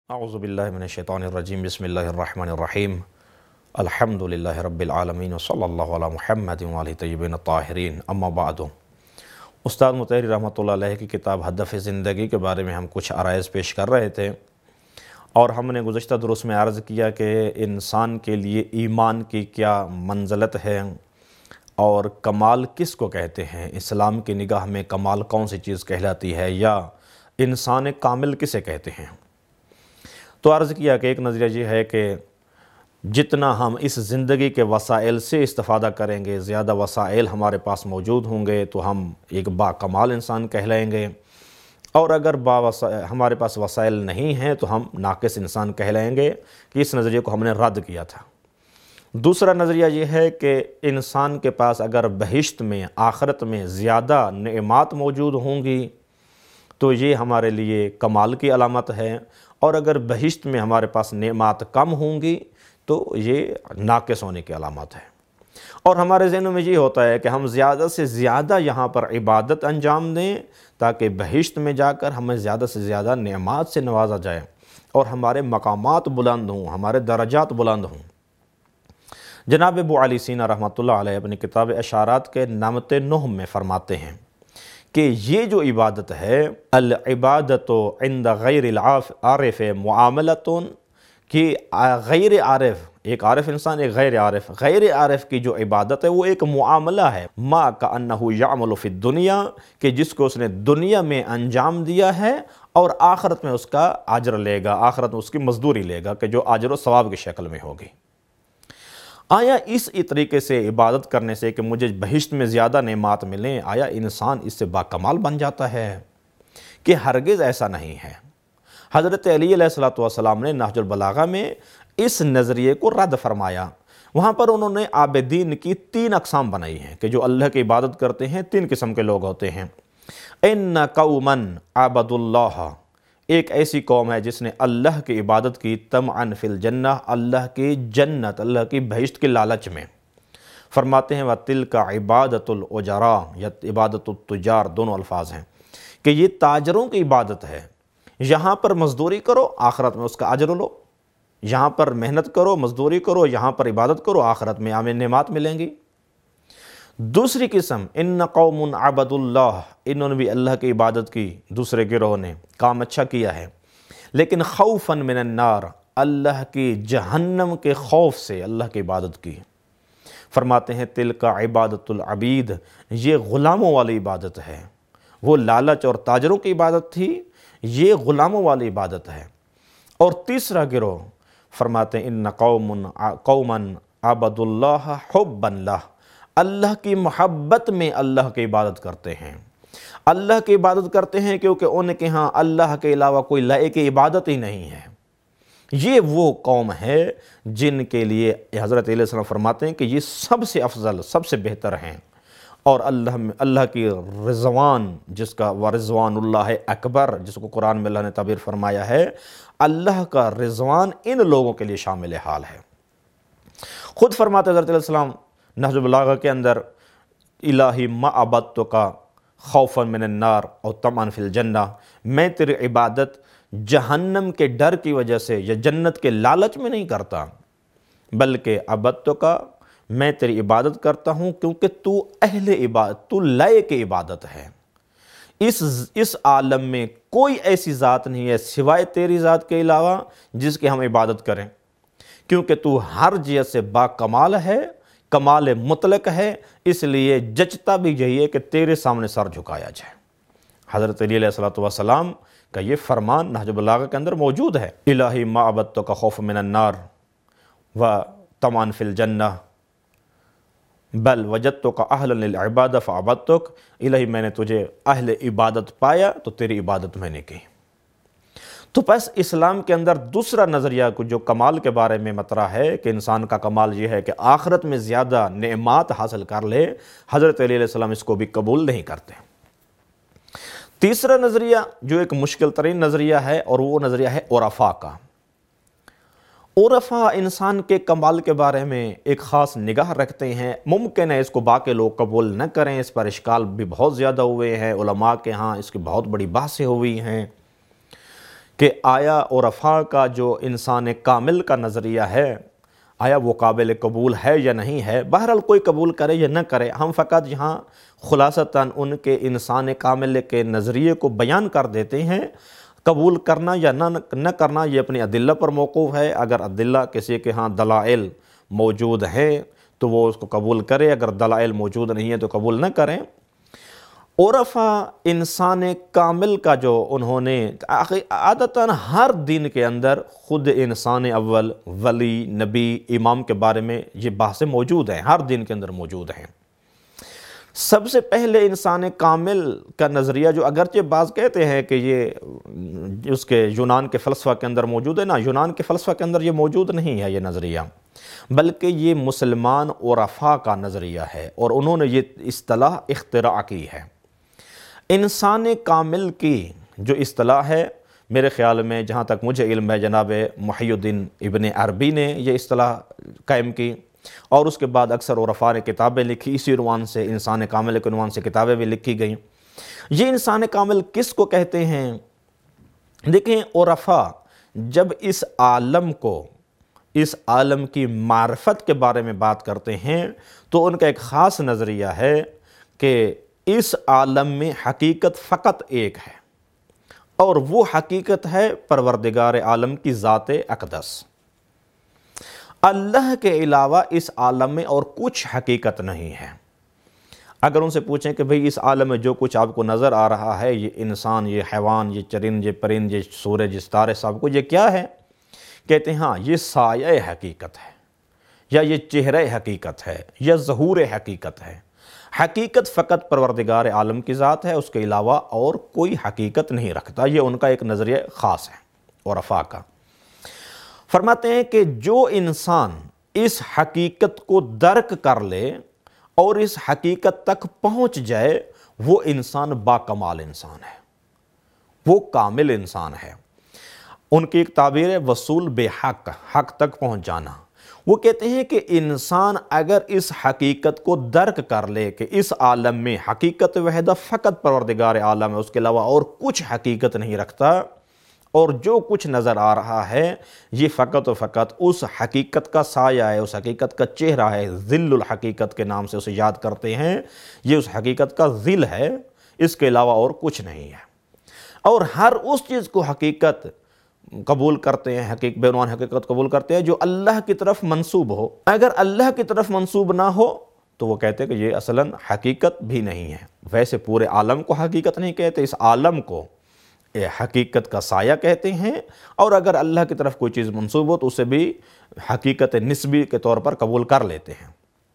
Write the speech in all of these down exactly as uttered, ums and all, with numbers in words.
اعوذ باللہ من الشیطان الرجیم بسم اللہ الرحمن الرحیم الحمدللہ رب العالمین وصلی اللہ علی محمد وآلہ طیبین الطاہرین اما بعد۔ استاد مطہری رحمۃ اللہ علیہ کی کتاب ہدف زندگی کے بارے میں ہم کچھ عرائض پیش کر رہے تھے، اور ہم نے گزشتہ دروس میں عرض کیا کہ انسان کے لیے ایمان کی کیا منزلت ہے اور کمال کس کو کہتے ہیں، اسلام کی نگاہ میں کمال کون سی چیز کہلاتی ہے، یا انسان کامل کسے کہتے ہیں۔ تو عرض کیا کہ ایک نظریہ یہ ہے کہ جتنا ہم اس زندگی کے وسائل سے استفادہ کریں گے، زیادہ وسائل ہمارے پاس موجود ہوں گے تو ہم ایک با کمال انسان کہلائیں گے، اور اگر با ہمارے پاس وسائل نہیں ہیں تو ہم ناقص انسان کہلائیں گے، کہ اس نظریے کو ہم نے رد کیا تھا۔ دوسرا نظریہ یہ ہے کہ انسان کے پاس اگر بہشت میں آخرت میں زیادہ نعمات موجود ہوں گی تو یہ ہمارے لیے کمال کی علامت ہے، اور اگر بہشت میں ہمارے پاس نعمات کم ہوں گی تو یہ ناقص ہونے کی علامت ہے۔ اور ہمارے ذہنوں میں یہ ہوتا ہے کہ ہم زیادہ سے زیادہ یہاں پر عبادت انجام دیں تاکہ بہشت میں جا کر ہمیں زیادہ سے زیادہ نعمات سے نوازا جائے اور ہمارے مقامات بلند ہوں، ہمارے درجات بلند ہوں۔ جناب ابو علی سینا رحمۃ اللہ علیہ اپنی کتاب اشارات کے نمت نہ میں فرماتے ہیں کہ یہ جو عبادت ہے، العبادت عند غیر العارف معاملۃ، کہ غیر عارف، ایک عارف انسان ایک غیر عارف، غیر عارف کی جو عبادت ہے وہ ایک معاملہ ہے، ما کأنہ یعمل فی الدنیا، کہ جس کو اس نے دنیا میں انجام دیا ہے اور آخرت میں اس کا اجر لے گا، آخرت میں اس کی مزدوری لے گا، کہ جو اجر و ثواب کی شکل میں ہوگی۔ آیا اس طریقے سے عبادت کرنے سے کہ مجھے بہشت میں زیادہ نعمات ملیں، آیا انسان اس سے باکمال بن جاتا ہے؟ کہ ہرگز ایسا نہیں ہے۔ حضرت علی علیہ الصلوۃ والسلام نے نہج البلاغہ میں اس نظریے کو رد فرمایا۔ وہاں پر انہوں نے عابدین کی تین اقسام بنائی ہیں کہ جو اللہ کی عبادت کرتے ہیں، تین قسم کے لوگ ہوتے ہیں۔ ان قوما عبدوا اللہ، ایک ایسی قوم ہے جس نے اللہ کی عبادت کی طمعا فی الجنہ، اللہ کی جنت، اللہ کی بہشت کے لالچ میں۔ فرماتے ہیں وَتِلْكَ عِبَادَةُ الْأُجَرَاء، یا عبادت التجار، دونوں الفاظ ہیں کہ یہ تاجروں کی عبادت ہے۔ یہاں پر مزدوری کرو، آخرت میں اس کا اجر لو، یہاں پر محنت کرو، مزدوری کرو، یہاں پر عبادت کرو، آخرت میں ہمیں نعمات ملیں گی۔ دوسری قسم ان قوم عبدوا اللہ، انہوں نے بھی اللہ کی عبادت کی، دوسرے گروہ نے کام اچھا کیا ہے، لیکن خوفا من النار، اللہ کی جہنم کے خوف سے اللہ کی عبادت کی۔ فرماتے ہیں تلک عبادت العبید، یہ غلاموں والی عبادت ہے، وہ لالچ اور تاجروں کی عبادت تھی، یہ غلاموں والی عبادت ہے۔ اور تیسرا گروہ فرماتے ہیں ان قوم قوما عبدوا اللہ حبا لہ، اللہ کی محبت میں اللہ کی عبادت کرتے ہیں، اللہ کی عبادت کرتے ہیں کیونکہ ان کے ہاں اللہ کے علاوہ کوئی لائق عبادت ہی نہیں ہے۔ یہ وہ قوم ہے جن کے لیے حضرت علیہ السلام فرماتے ہیں کہ یہ سب سے افضل، سب سے بہتر ہیں، اور اللہ اللہ کی رضوان، جس کا ورضوان اللہ اکبر، جس کو قرآن میں اللہ نے تعبیر فرمایا ہے، اللہ کا رضوان ان لوگوں کے لیے شامل حال ہے۔ خود فرماتے حضرت علیہ السلام نہج البلاغہ کے اندر الہی ما عبدتک خوفا من النار اور طمعا فی الجنہ، میں تیری عبادت جہنم کے ڈر کی وجہ سے یا جنت کے لالچ میں نہیں کرتا، بلکہ عبدتک، میں تیری عبادت کرتا ہوں کیونکہ تو اہل عبادت، تو لائق عبادت ہے۔ اس اس عالم میں کوئی ایسی ذات نہیں ہے سوائے تیری ذات کے علاوہ جس کی ہم عبادت کریں، کیونکہ تو ہر جہت سے باکمال ہے، کمال مطلق ہے، اس لیے جچتا بھی یہی ہے کہ تیرے سامنے سر جھکایا جائے۔ حضرت علی علیہ الصلوۃ والسلام کا یہ فرمان نہج البلاغہ کے اندر موجود ہے، الہی ما عبدتک خوف من النار و طمعا فی الجنہ بل وجدتک اہلا للعبادہ فعبدتک، الہی میں نے تجھے اہل عبادت پایا تو تیری عبادت میں نے کی۔ تو پس اسلام کے اندر دوسرا نظریہ جو کمال کے بارے میں مطرح ہے کہ انسان کا کمال یہ ہے کہ آخرت میں زیادہ نعمات حاصل کر لے، حضرت علی علیہ السلام اس کو بھی قبول نہیں کرتے۔ تیسرا نظریہ جو ایک مشکل ترین نظریہ ہے، اور وہ نظریہ ہے عرفاء کا۔ عرفاء انسان کے کمال کے بارے میں ایک خاص نگاہ رکھتے ہیں، ممکن ہے اس کو باقی لوگ قبول نہ کریں، اس پر اشکال بھی بہت زیادہ ہوئے ہیں، علماء کے ہاں اس کی بہت بڑی بحثیں ہوئی ہیں کہ آیا عرفاء کا جو انسان کامل کا نظریہ ہے آیا وہ قابل قبول ہے یا نہیں ہے۔ بہرحال کوئی قبول کرے یا نہ کرے، ہم فقط یہاں خلاصتاً ان کے انسان کامل کے نظریے کو بیان کر دیتے ہیں۔ قبول کرنا یا نہ نہ کرنا یہ اپنی ادلہ پر موقوف ہے۔ اگر ادلہ کسی کے ہاں دلائل موجود ہیں تو وہ اس کو قبول کرے، اگر دلائل موجود نہیں ہے تو قبول نہ کریں۔ عرفاء انسان کامل کا جو انہوں نے عادتاً ہر دین کے اندر خود انسان اول، ولی، نبی، امام کے بارے میں یہ بحثیں موجود ہیں، ہر دین کے اندر موجود ہیں۔ سب سے پہلے انسان کامل کا نظریہ جو اگرچہ بعض کہتے ہیں کہ یہ اس کے یونان کے فلسفہ کے اندر موجود ہے، نا، یونان کے فلسفہ کے اندر یہ موجود نہیں ہے یہ نظریہ، بلکہ یہ مسلمان عرفاء کا نظریہ ہے اور انہوں نے یہ اصطلاح اختراع کی ہے۔ انسان کامل کی جو اصطلاح ہے، میرے خیال میں جہاں تک مجھے علم ہے، جناب محی الدین ابن عربی نے یہ اصطلاح قائم کی، اور اس کے بعد اکثر عرفاء نے کتابیں لکھی اسی عنوان سے، انسان کامل کے عنوان سے کتابیں بھی لکھی گئیں۔ یہ انسان کامل کس کو کہتے ہیں؟ دیکھیں، عرفاء جب اس عالم کو، اس عالم کی معرفت کے بارے میں بات کرتے ہیں تو ان کا ایک خاص نظریہ ہے کہ اس عالم میں حقیقت فقط ایک ہے، اور وہ حقیقت ہے پروردگار عالم کی ذات اقدس۔ اللہ کے علاوہ اس عالم میں اور کچھ حقیقت نہیں ہے۔ اگر ان سے پوچھیں کہ بھئی اس عالم میں جو کچھ آپ کو نظر آ رہا ہے، یہ انسان، یہ حیوان، یہ چرند، یہ پرند، یہ سورج، یہ ستارے، سب کو، یہ کیا ہے؟ کہتے ہیں ہاں یہ سایہ حقیقت ہے، یا یہ چہرہ حقیقت ہے، یا ظہور حقیقت ہے۔ حقیقت فقط پروردگار عالم کی ذات ہے، اس کے علاوہ اور کوئی حقیقت نہیں رکھتا۔ یہ ان کا ایک نظریہ خاص ہے عرفاء کا۔ فرماتے ہیں کہ جو انسان اس حقیقت کو درک کر لے اور اس حقیقت تک پہنچ جائے، وہ انسان باکمال انسان ہے، وہ کامل انسان ہے۔ ان کی ایک تعبیر ہے وصول بے حق، حق تک پہنچ جانا۔ وہ کہتے ہیں کہ انسان اگر اس حقیقت کو درک کر لے کہ اس عالم میں حقیقت وحدہ فقط پروردگار عالم ہے، اس کے علاوہ اور کچھ حقیقت نہیں رکھتا، اور جو کچھ نظر آ رہا ہے یہ فقط و فقط اس حقیقت کا سایہ ہے، اس حقیقت کا چہرہ ہے، ظل الحقیقت کے نام سے اسے یاد کرتے ہیں، یہ اس حقیقت کا ظل ہے، اس کے علاوہ اور کچھ نہیں ہے۔ اور ہر اس چیز کو حقیقت قبول کرتے ہیں، حقیقت بعنوان حقیقت قبول کرتے ہیں جو اللہ کی طرف منسوب ہو۔ اگر اللہ کی طرف منسوب نہ ہو تو وہ کہتے ہیں کہ یہ اصلاً حقیقت بھی نہیں ہے۔ ویسے پورے عالم کو حقیقت نہیں کہتے، اس عالم کو حقیقت کا سایہ کہتے ہیں، اور اگر اللہ کی طرف کوئی چیز منسوب ہو تو اسے بھی حقیقت نسبی کے طور پر قبول کر لیتے ہیں۔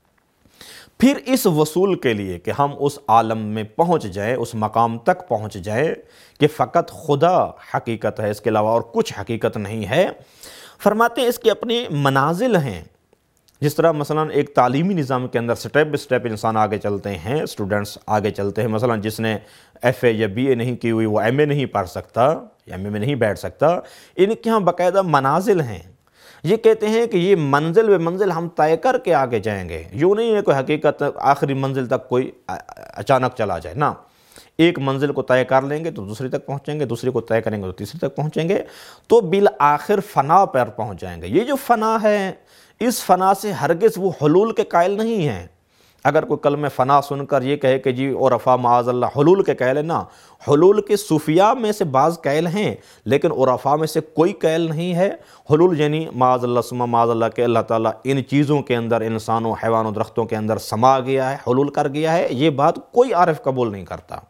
پھر اس وصول کے لیے کہ ہم اس عالم میں پہنچ جائیں، اس مقام تک پہنچ جائیں کہ فقط خدا حقیقت ہے، اس کے علاوہ اور کچھ حقیقت نہیں ہے، فرماتے ہیں اس کے اپنے منازل ہیں۔ جس طرح مثلا ایک تعلیمی نظام کے اندر سٹیپ بے سٹیپ انسان آگے چلتے ہیں، اسٹوڈنٹس آگے چلتے ہیں۔ مثلا جس نے ایف اے یا بی اے نہیں کی ہوئی وہ ایم اے نہیں پڑھ سکتا، یا ایم اے میں نہیں بیٹھ سکتا۔ ان کے ہاں باقاعدہ منازل ہیں۔ یہ کہتے ہیں کہ یہ منزل بے منزل ہم طے کر کے آگے جائیں گے، یوں نہیں ہے کوئی حقیقت آخری منزل تک کوئی اچانک چلا جائے، نہ، ایک منزل کو طے کر لیں گے تو دوسری تک پہنچیں گے، دوسری کو طے کریں گے تو تیسری تک پہنچیں گے، تو بالآخر فنا پر پہنچ جائیں گے۔ یہ جو فنا ہے، اس فنا سے ہرگز وہ حلول کے قائل نہیں ہیں۔ اگر کوئی کلمہ فنا سن کر یہ کہے کہ جی عرفاء معاذ اللہ حلول کے قائل ہے، نا، حلول کے صوفیاء میں سے بعض قائل ہیں لیکن عرفاء میں سے کوئی قائل نہیں ہے۔ حلول یعنی معاذ اللہ ثم معاذ اللہ کہ اللہ تعالیٰ ان چیزوں کے اندر، انسانوں، حیوانوں، درختوں کے اندر سما گیا ہے، حلول کر گیا ہے، یہ بات کوئی عارف قبول نہیں کرتا۔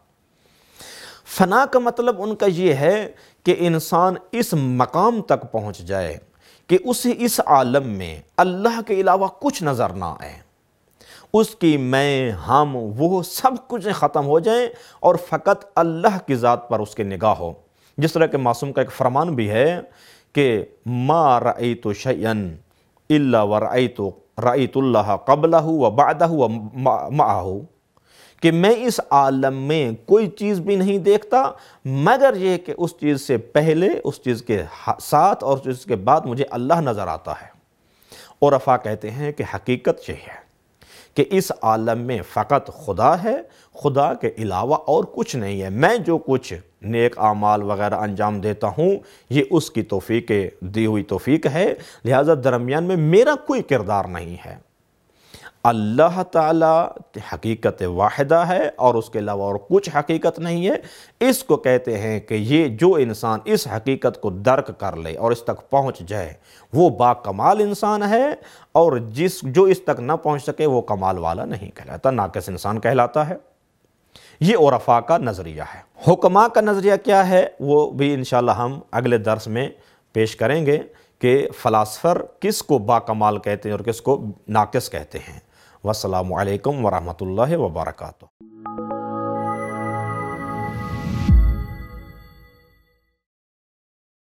فنا کا مطلب ان کا یہ ہے کہ انسان اس مقام تک پہنچ جائے کہ اسے اس عالم میں اللہ کے علاوہ کچھ نظر نہ آئے، اس کی میں، ہم، وہ سب کچھ ختم ہو جائیں اور فقط اللہ کی ذات پر اس کے نگاہ ہو۔ جس طرح کہ معصوم کا ایک فرمان بھی ہے کہ ما رأیت شیئا الا ورأیت رأیت اللہ قبلہ و بعدہ و معہ، کہ میں اس عالم میں کوئی چیز بھی نہیں دیکھتا مگر یہ کہ اس چیز سے پہلے، اس چیز کے ساتھ اور اس چیز کے بعد مجھے اللہ نظر آتا ہے۔ عرفاء کہتے ہیں کہ حقیقت یہ ہے کہ اس عالم میں فقط خدا ہے، خدا کے علاوہ اور کچھ نہیں ہے، میں جو کچھ نیک اعمال وغیرہ انجام دیتا ہوں یہ اس کی توفیق دی ہوئی توفیق ہے، لہٰذا درمیان میں میرا کوئی کردار نہیں ہے۔ اللہ تعالیٰ حقیقت واحدہ ہے اور اس کے علاوہ اور کچھ حقیقت نہیں ہے۔ اس کو کہتے ہیں کہ یہ جو انسان اس حقیقت کو درک کر لے اور اس تک پہنچ جائے وہ با کمال انسان ہے، اور جس جو اس تک نہ پہنچ سکے وہ کمال والا نہیں کہلاتا، ناقص انسان کہلاتا ہے۔ یہ عرفاء کا نظریہ ہے۔ حکماء کا نظریہ کیا ہے وہ بھی انشاءاللہ ہم اگلے درس میں پیش کریں گے کہ فلاسفر کس کو با کمال کہتے ہیں اور کس کو ناقص کہتے ہیں۔ والسلام علیکم ورحمۃ اللہ وبرکاتہ۔